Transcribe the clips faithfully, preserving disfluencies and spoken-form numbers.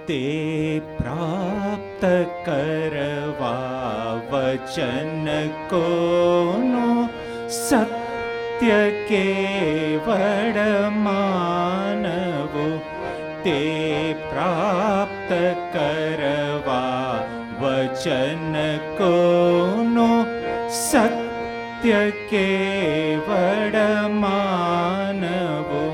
તે પ્રાપ્ત કરવા વચન કોનો સત્ય કેવળ માનવો. તે પ્રાપ્ત કરવા વચન કોનો સત્ય કેવળ માનવો.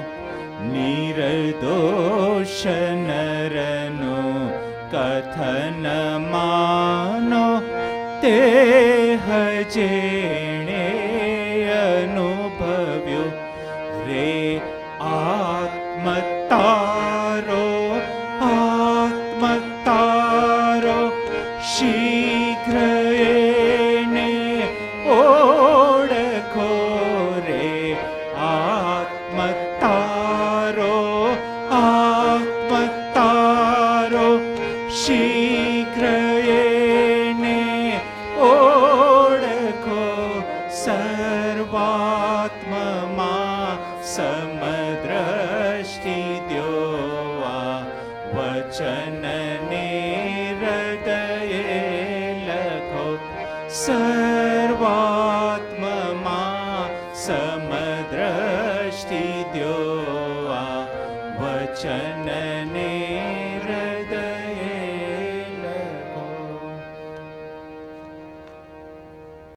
નિર્દોષ નરનું કથન માનો તે જેણે અનુભવ્યો રે. આત્મતારો આત્મતારો શીઘ્ર એને ઓળખો રે. આત્મતારો આત્મતારો શીઘ્ર એને ઓળખો. સર્વાત્મમાં સમદ્રષ્ટિ દ્યોવા વચનને હૃદયે લખો. સર્વાત્મમાં સમદ્રષ્ટિ દ્યોવા વચનને